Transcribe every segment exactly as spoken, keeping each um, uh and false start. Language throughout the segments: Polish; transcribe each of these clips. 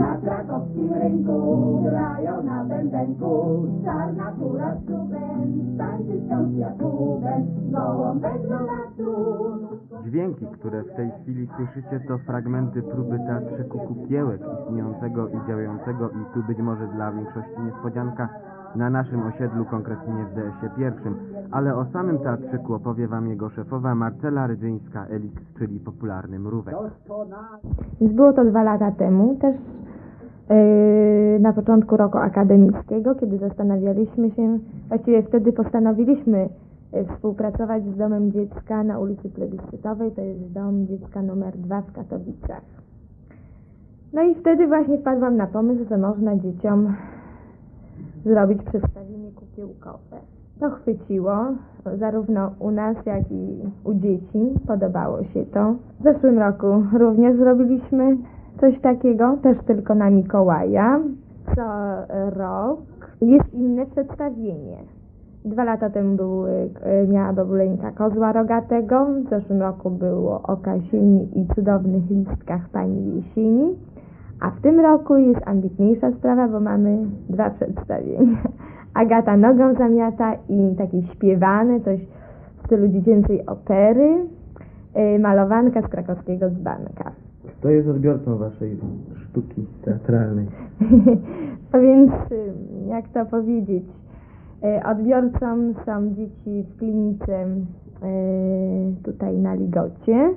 Na krakowskim rynku grają na bębenku, czarna kura z czubem, tańczy wciąż z Jakubem, gołąbek do lasu. Dźwięki, które w tej chwili słyszycie, to fragmenty próby teatrzyku Kukiełek istniejącego i działającego i tu być może dla większości niespodzianka na naszym osiedlu, konkretnie w D S ie pierwszym, ale o samym teatrzyku opowie wam jego szefowa Marcela Rydzyńska-Eliks, czyli popularny Mrówek. Więc było to dwa lata temu, też yy, na początku roku akademickiego, kiedy zastanawialiśmy się, właściwie wtedy postanowiliśmy współpracować z Domem Dziecka na ulicy Plebiscytowej, to jest Dom Dziecka numer dwa w Katowicach. No i wtedy właśnie wpadłam na pomysł, że można dzieciom zrobić przedstawienie kukiełkowe. To chwyciło, zarówno u nas, jak i u dzieci, podobało się to. W zeszłym roku również zrobiliśmy coś takiego, też tylko na Mikołaja. Co rok jest inne przedstawienie. Dwa lata temu był, miała babuleńka Kozła Rogatego, w zeszłym roku było o Kasieni i cudownych listkach pani Jesieni, a w tym roku jest ambitniejsza sprawa, bo mamy dwa przedstawienia. Agata nogą zamiata i takie śpiewane, coś w stylu dziecięcej opery, malowanka z krakowskiego dzbanka. Kto jest odbiorcą waszej sztuki teatralnej? No więc, jak to powiedzieć, odbiorcą są dzieci w klinice tutaj na Ligocie,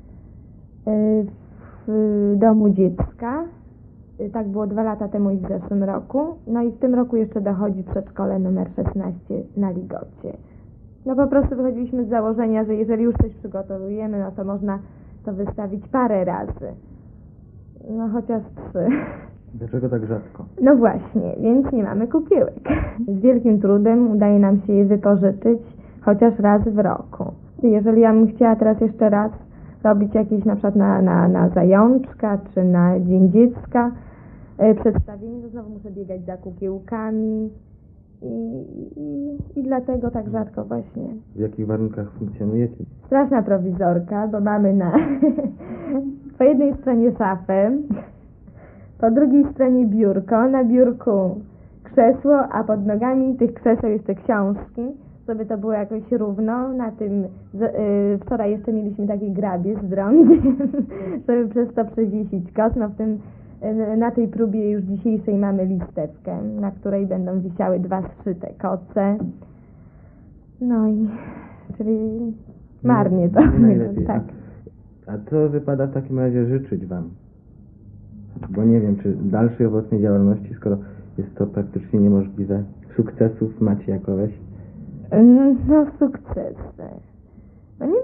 w Domu Dziecka. Tak było dwa lata temu i w zeszłym roku. No i w tym roku jeszcze dochodzi przedszkole numer szesnaście na Ligocie. No po prostu wychodziliśmy z założenia, że jeżeli już coś przygotowujemy, no to można to wystawić parę razy. No chociaż trzy. Dlaczego tak rzadko? No właśnie, więc nie mamy kukiełek. Z wielkim trudem udaje nam się je wypożyczyć chociaż raz w roku. Jeżeli ja bym chciała teraz jeszcze raz robić jakieś na przykład na, na, na Zajączka czy na Dzień Dziecka e, przedstawienie, to znowu muszę biegać za kukiełkami i, i, i dlatego tak rzadko właśnie. W jakich warunkach funkcjonujecie? Straszna prowizorka, bo mamy na po jednej stronie szafę, po drugiej stronie biurko, na biurku krzesło, a pod nogami tych krzeseł jeszcze książki, żeby to było jakoś równo. Na tym z, y, wczoraj jeszcze mieliśmy takie grabie z drągiem, żeby przez to przewiesić koc. No w tym, y, na tej próbie już dzisiejszej mamy listewkę, na której będą wisiały dwa zszyte koce. No i czyli marnie to. Nie najlepiej. Tak. A, a co wypada w takim razie życzyć wam? Bo nie wiem, czy dalszej owocnej działalności, skoro jest to praktycznie niemożliwe. Sukcesów macie jakoś? No sukcesy. No nie,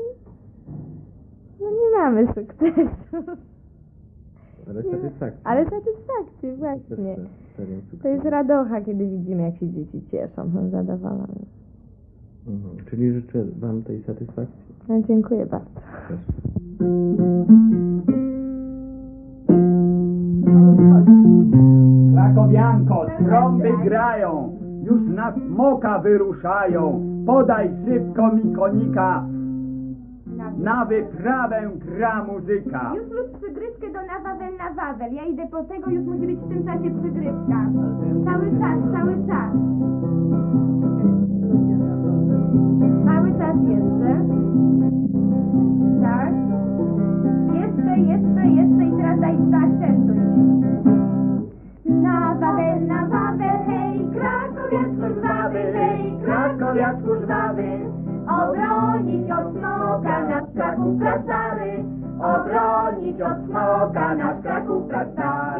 no nie mamy sukcesu. Ale satysfakcji. Ale satysfakcji, właśnie. To jest radocha, kiedy widzimy, jak się dzieci cieszą, są zadowolone. Mhm. Czyli życzę wam tej satysfakcji. No, dziękuję bardzo. Proszę. Krakowianko, trąby grają, już na smoka wyruszają. Podaj szybko mi konika, na wyprawę gra muzyka. Już lub przygrywkę do na Wawel, na Wawel. Ja idę po tego, już musi być w tym czasie przygrywka. Cały czas, cały czas. Cały czas jeszcze. Tak. Jeszcze, jeszcze, jeszcze i teraz daj zaakcentuj. Na Wawel, na Wawel, hej, krakowiaczku żwawy, hej, krakowiaczku żwawy. Obronić od smoka nasz Kraków prastary, obronić od smoka nasz Kraków prastary.